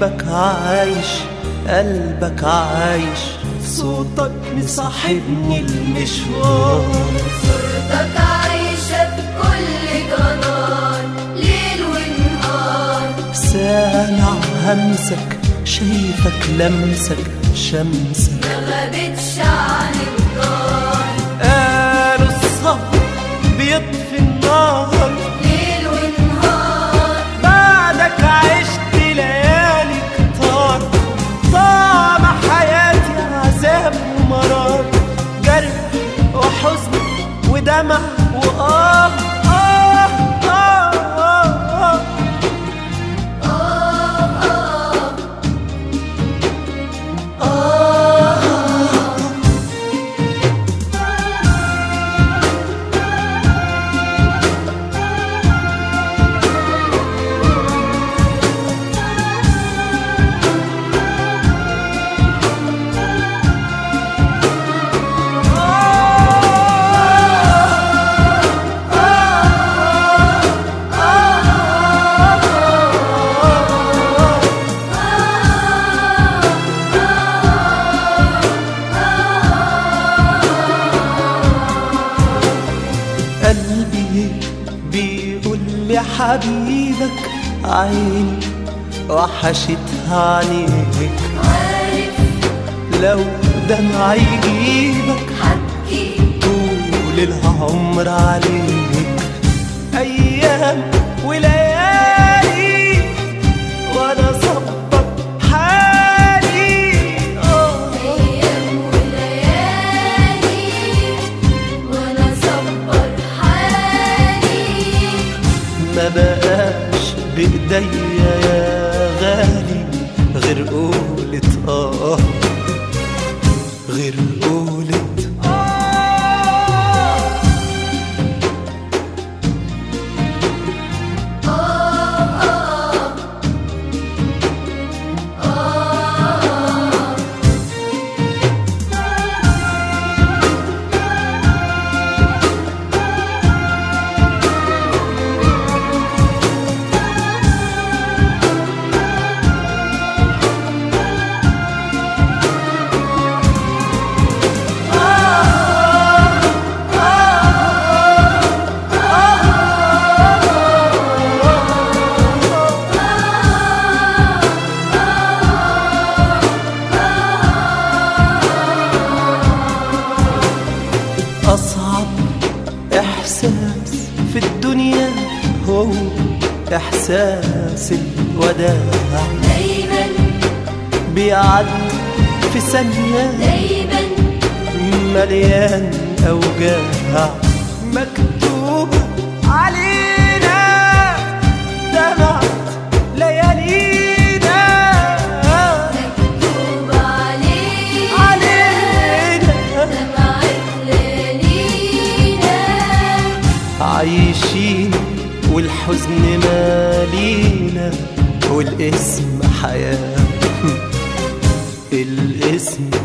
قلبك عايش، قلبك عايش، صوتك مصاحبني المشوار. صورتك عايشة بكل جدار ليل ونهار. سامع همسك، شايفك لمسك، شمسك ما غابتش عن الدار. قالوا الصبر بيطفي النار ليل ونهار. بعدك عشت ليالي كتار، طعم حياتي عذاب ومرار، جرح وحزن ودمع وآه آه آه آه قلبي بيقول لي حبيبك عيني وحشتها عينيك، عارف لو دمع يجيبك حكي طول العمر عليك، أيام وليالي وأنا صبر حالي. أيام وليالي وأنا صبر حالي. ما بقاش بإيديا يا غالي غير قولة غير قولة أصعب إحساس في الدنيا هو إحساس الوداع، دايما بيعدي في ثانية دايما مليان أوجاع، مكتوب علينا دمعة ليالينا، مكتوب علينا دمعة ليالينا. عايشين والحزن مالينا، والاسم حياة، الاسم